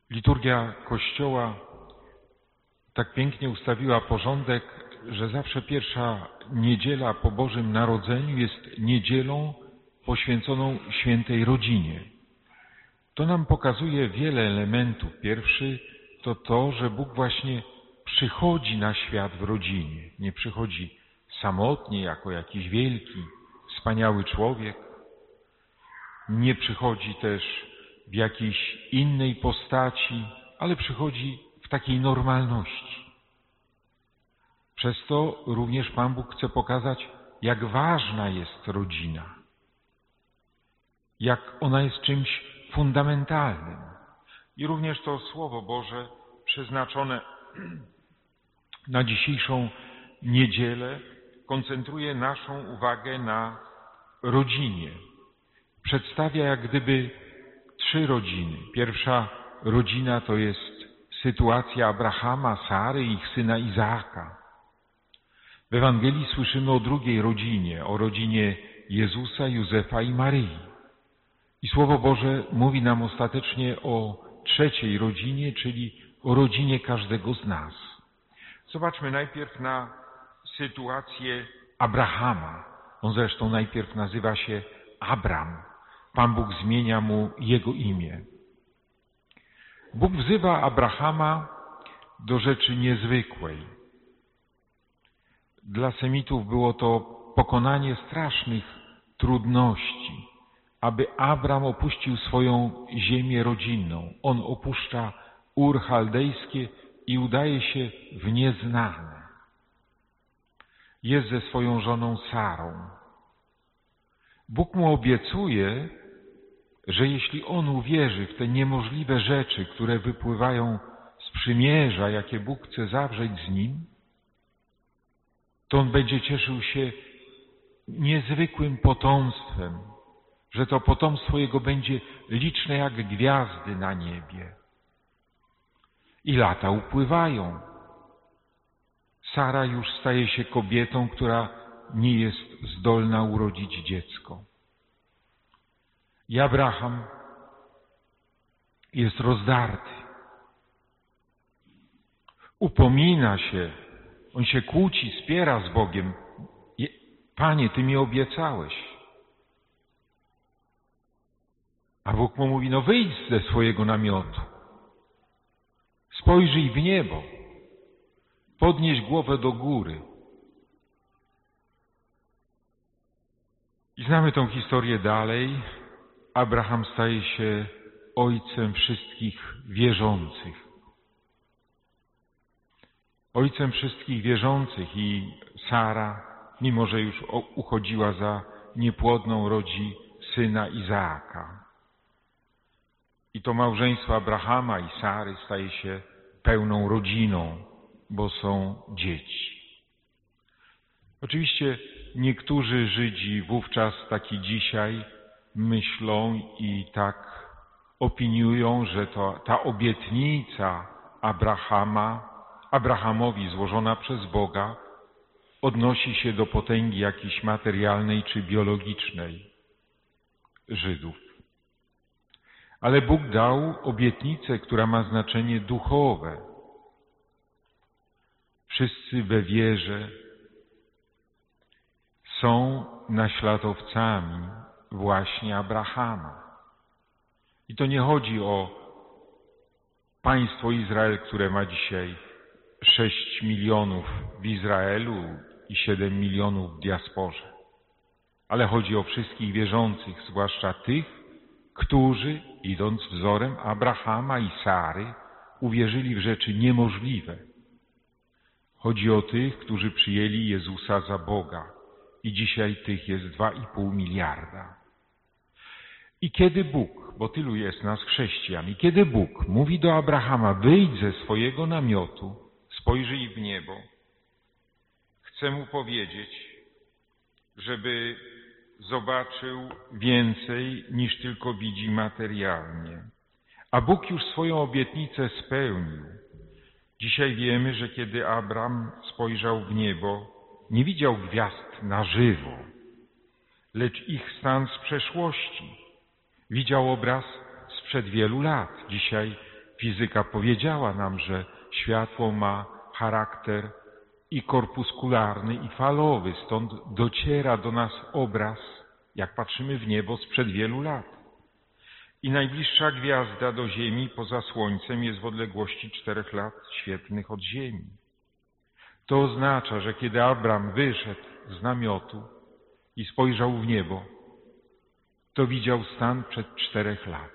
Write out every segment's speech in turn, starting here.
Liturgia Kościoła tak pięknie ustawiła porządek, że zawsze pierwsza niedziela po Bożym Narodzeniu jest niedzielą poświęconą świętej rodzinie. To nam pokazuje wiele elementów. Pierwszy to to, że Bóg właśnie przychodzi na świat w rodzinie. Nie przychodzi samotnie, jako jakiś wielki, wspaniały człowiek. Nie przychodzi też w jakiejś innej postaci, ale przychodzi w takiej normalności. Przez to również Pan Bóg chce pokazać, jak ważna jest rodzina, jak ona jest czymś fundamentalnym. I również to Słowo Boże przeznaczone na dzisiejszą niedzielę koncentruje naszą uwagę na rodzinie. Przedstawia jak gdyby 3 rodziny. Pierwsza rodzina to jest sytuacja Abrahama, Sary i ich syna Izaaka. W Ewangelii słyszymy o drugiej rodzinie, o rodzinie Jezusa, Józefa i Maryi. I Słowo Boże mówi nam ostatecznie o trzeciej rodzinie, czyli o rodzinie każdego z nas. Zobaczmy najpierw na sytuację Abrahama. On zresztą najpierw nazywa się Abram. Pan Bóg zmienia mu jego imię. Bóg wzywa Abrahama do rzeczy niezwykłej. Dla Semitów było to pokonanie strasznych trudności, aby Abram opuścił swoją ziemię rodzinną. On opuszcza Ur Chaldejskie i udaje się w nieznane. Jest ze swoją żoną Sarą. Bóg mu obiecuje, że jeśli on uwierzy w te niemożliwe rzeczy, które wypływają z przymierza, jakie Bóg chce zawrzeć z nim, to on będzie cieszył się niezwykłym potomstwem, że to potomstwo jego będzie liczne jak gwiazdy na niebie. I lata upływają. Sara już staje się kobietą, która nie jest zdolna urodzić dziecko. I Abraham jest rozdarty. Upomina się, on się kłóci, spiera z Bogiem. Panie, Ty mi obiecałeś. A Bóg mu mówi, no wyjdź ze swojego namiotu. Spojrzyj w niebo. Podnieś głowę do góry. I znamy tą historię dalej. Abraham staje się ojcem wszystkich wierzących. Ojcem wszystkich wierzących i Sara, mimo że już uchodziła za niepłodną, rodzi syna Izaaka. I to małżeństwo Abrahama i Sary staje się pełną rodziną, bo są dzieci. Oczywiście niektórzy Żydzi wówczas, tak i dzisiaj, myślą i tak opiniują, że to ta obietnica Abrahamowi złożona przez Boga odnosi się do potęgi jakiejś materialnej czy biologicznej Żydów. Ale Bóg dał obietnicę, która ma znaczenie duchowe. Wszyscy we wierze są naśladowcami właśnie Abrahama. I to nie chodzi o państwo Izrael, które ma dzisiaj 6 milionów w Izraelu i 7 milionów w diasporze. Ale chodzi o wszystkich wierzących, zwłaszcza tych, którzy, idąc wzorem Abrahama i Sary, uwierzyli w rzeczy niemożliwe. Chodzi o tych, którzy przyjęli Jezusa za Boga. I dzisiaj tych jest 2,5 miliarda. I kiedy Bóg, bo tylu jest nas chrześcijan, i kiedy Bóg mówi do Abrahama, wyjdź ze swojego namiotu, spojrzyj w niebo, chce mu powiedzieć, żeby zobaczył więcej niż tylko widzi materialnie. A Bóg już swoją obietnicę spełnił. Dzisiaj wiemy, że kiedy Abram spojrzał w niebo, nie widział gwiazd na żywo, lecz ich stan z przeszłości. Widział obraz sprzed wielu lat. Dzisiaj fizyka powiedziała nam, że światło ma charakter i korpuskularny, i falowy, stąd dociera do nas obraz, jak patrzymy w niebo, sprzed wielu lat. I najbliższa gwiazda do Ziemi poza Słońcem jest w odległości 4 lat świetlnych od Ziemi. To oznacza, że kiedy Abram wyszedł z namiotu i spojrzał w niebo, to widział stan przed 4 lat.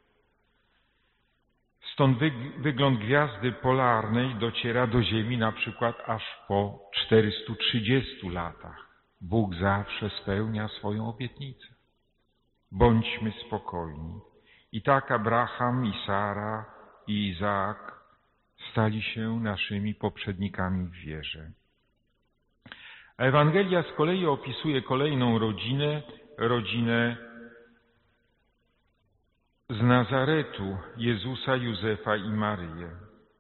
Stąd wygląd gwiazdy polarnej dociera do Ziemi na przykład aż po 430 latach. Bóg zawsze spełnia swoją obietnicę. Bądźmy spokojni. I tak Abraham, i Sara, i Izaak stali się naszymi poprzednikami w wierze. A Ewangelia z kolei opisuje kolejną rodzinę z Nazaretu, Jezusa, Józefa i Maryję.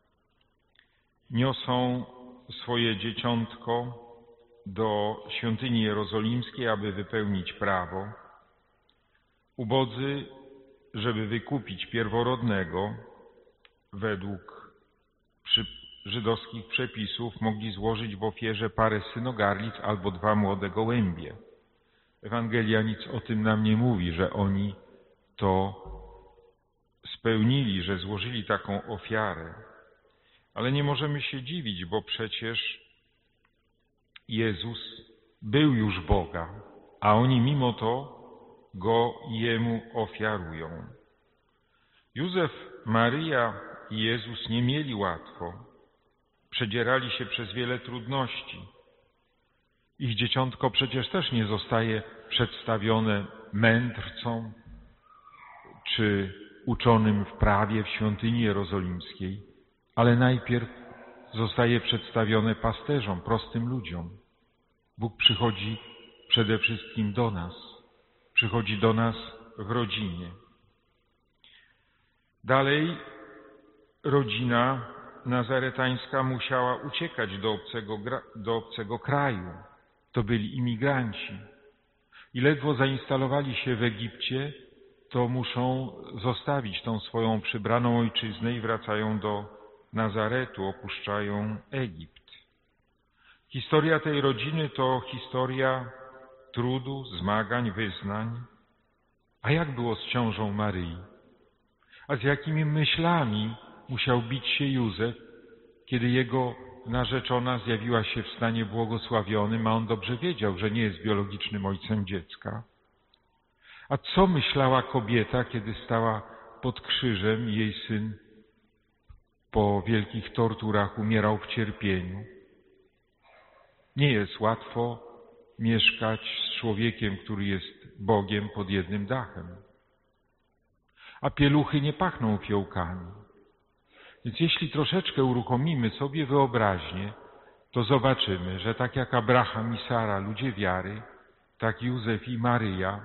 Niosą swoje dzieciątko do świątyni jerozolimskiej, aby wypełnić prawo. Ubodzy, żeby wykupić pierworodnego, według żydowskich przepisów, mogli złożyć w ofierze parę synogarlic albo 2 młode gołębie. Ewangelia nic o tym nam nie mówi, że oni to spełnili, że złożyli taką ofiarę. Ale nie możemy się dziwić, bo przecież Jezus był już Boga, a oni mimo to Go Jemu ofiarują. Józef, Maryja i Jezus nie mieli łatwo. Przedzierali się przez wiele trudności. Ich dzieciątko przecież też nie zostaje przedstawione mędrcom czy uczonym w prawie w świątyni jerozolimskiej, ale najpierw zostaje przedstawione pasterzom, prostym ludziom. Bóg przychodzi przede wszystkim do nas. Przychodzi do nas w rodzinie. Dalej rodzina nazaretańska musiała uciekać do obcego kraju. To byli imigranci. I ledwo zainstalowali się w Egipcie, to muszą zostawić tą swoją przybraną ojczyznę i wracają do Nazaretu, opuszczają Egipt. Historia tej rodziny to historia trudu, zmagań, wyznań. A jak było z ciążą Maryi? A z jakimi myślami musiał bić się Józef, kiedy jego narzeczona zjawiła się w stanie błogosławionym, a on dobrze wiedział, że nie jest biologicznym ojcem dziecka? A co myślała kobieta, kiedy stała pod krzyżem i jej syn po wielkich torturach umierał w cierpieniu? Nie jest łatwo mieszkać z człowiekiem, który jest Bogiem, pod jednym dachem. A pieluchy nie pachną fiołkami. Więc jeśli troszeczkę uruchomimy sobie wyobraźnię, to zobaczymy, że tak jak Abraham i Sara, ludzie wiary, tak Józef i Maryja,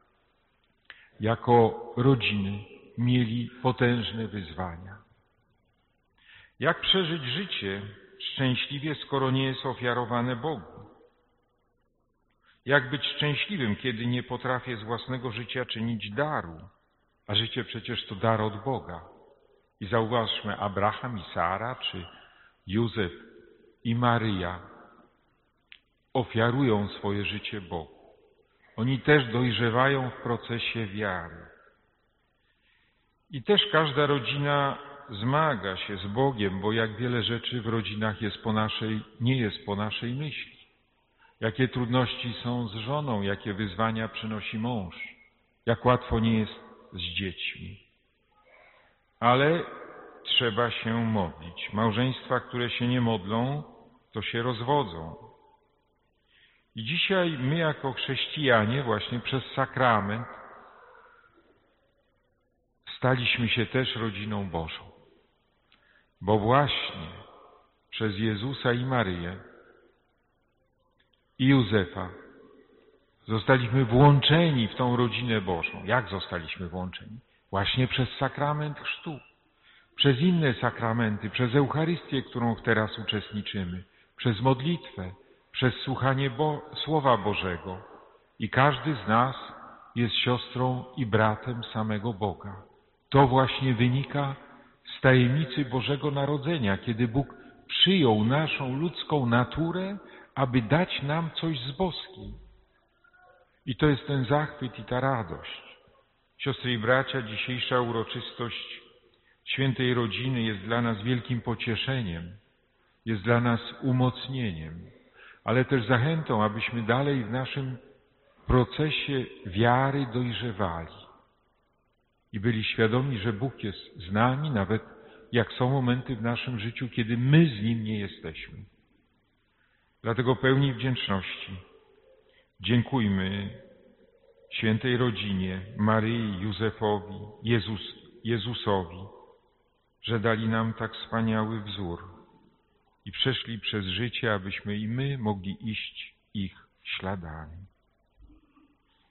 jako rodziny mieli potężne wyzwania. Jak przeżyć życie szczęśliwie, skoro nie jest ofiarowane Bogu? Jak być szczęśliwym, kiedy nie potrafię z własnego życia czynić daru? A życie przecież to dar od Boga. I zauważmy, Abraham i Sara, czy Józef i Maryja ofiarują swoje życie Bogu. Oni też dojrzewają w procesie wiary. I też każda rodzina zmaga się z Bogiem, bo jak wiele rzeczy w rodzinach nie jest po naszej myśli. Jakie trudności są z żoną, jakie wyzwania przynosi mąż, jak łatwo nie jest z dziećmi. Ale trzeba się modlić. Małżeństwa, które się nie modlą, to się rozwodzą. I dzisiaj my jako chrześcijanie właśnie przez sakrament staliśmy się też rodziną Bożą. Bo właśnie przez Jezusa i Maryję i Józefa zostaliśmy włączeni w tą rodzinę Bożą. Jak zostaliśmy włączeni? Właśnie przez sakrament chrztu, przez inne sakramenty, przez Eucharystię, którą teraz uczestniczymy, przez modlitwę, przez słuchanie Słowa Bożego. I każdy z nas jest siostrą i bratem samego Boga. To właśnie wynika z tajemnicy Bożego Narodzenia, kiedy Bóg przyjął naszą ludzką naturę, aby dać nam coś z boskiej. I to jest ten zachwyt i ta radość. Siostry i bracia, dzisiejsza uroczystość Świętej Rodziny jest dla nas wielkim pocieszeniem, jest dla nas umocnieniem, ale też zachętą, abyśmy dalej w naszym procesie wiary dojrzewali i byli świadomi, że Bóg jest z nami, nawet jak są momenty w naszym życiu, kiedy my z Nim nie jesteśmy. Dlatego pełni wdzięczności dziękujmy Świętej Rodzinie, Maryi, Józefowi, Jezusowi, że dali nam tak wspaniały wzór i przeszli przez życie, abyśmy i my mogli iść ich śladami.